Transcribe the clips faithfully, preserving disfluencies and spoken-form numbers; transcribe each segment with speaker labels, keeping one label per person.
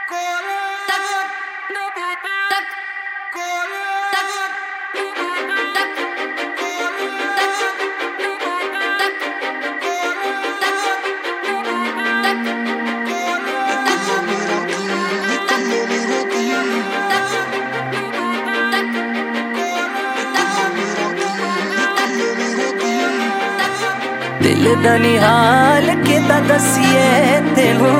Speaker 1: दिल दा निहाल किदा दसिए तेनू,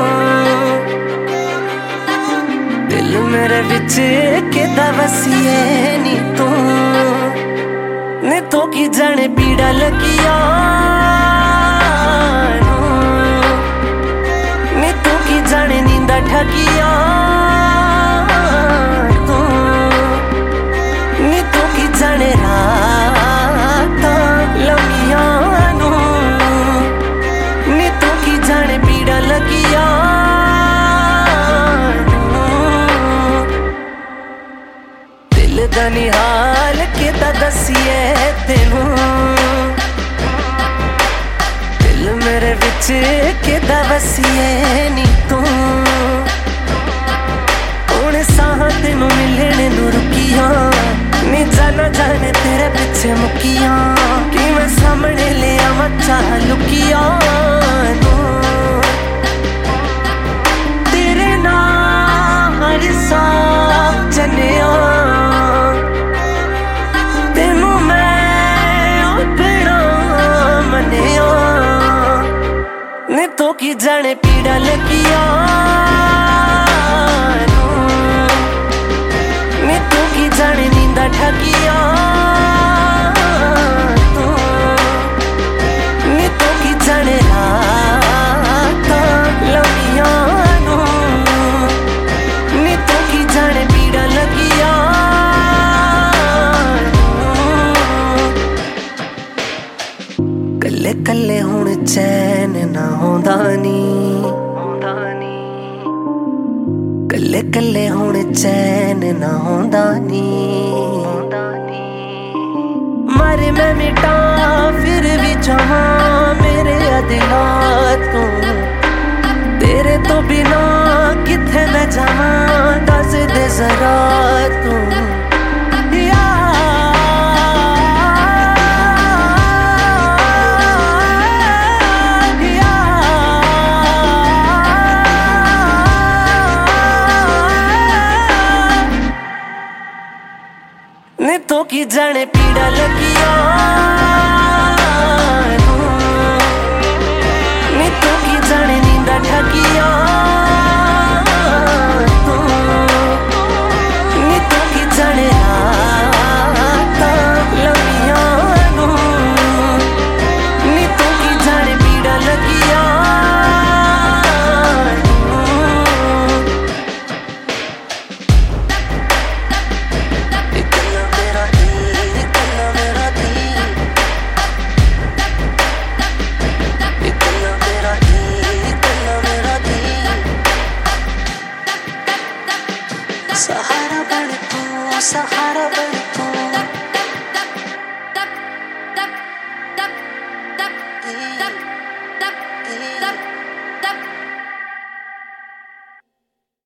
Speaker 1: दिल मेरे विच किदा वसिए नी तू। नी तो की जाने पीड़ा लगिया, नी तो की जाने नींदा ठगिया तू, नी तो की जाने रात लमिया लगिया। दिल दा निहाल किदा दसिए तेनू, दिल मेरे विच किदा वसिए नी तू। हुण साह तेनू मिलने नू रुकिया, नी जाना जाने तेरे पिछे मुकिया। कि मैं सामने ले आवा चाह लुकिया नू, तेनू मैं अपना मनिया। नी तो की जाने पीड़ा लगिया, नी तो की जाने नींदा ठगिया तू, नी तो की जाने रात लमिया नू, नी तो की जाने पीड़ा लगिया। कल्ले कल्ले हुण चैन ना होंदा नी, कल्ले कल्ले हुण चैन ना होंदा नी। मारे मैं मिटा फिर भी चाहां मेरे दिला तू, तेरे तो बिना किथे मैं जावां दस दे जरा तू। नी तो की जाने पीड़ा लगिया, नी तो की जाने नींदा ठगिया तू, नी तो की जाने रात लमिया नू, नी तो की जाने पीड़ा लगिया। सहारा बन तू, सहारा बन